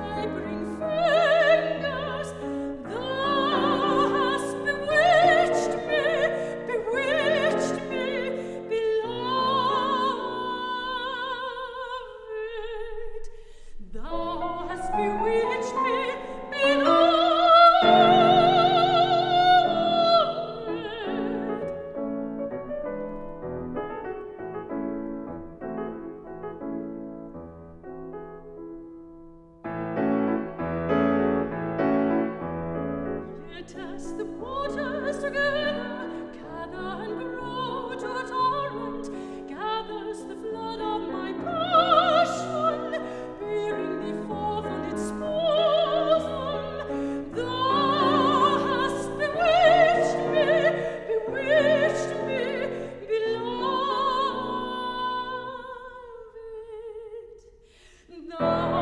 As the waters together gather and grow to a torrent, gathers the flood of my passion, bearing thee forth on its bosom. Thou hast bewitched me, beloved. Thou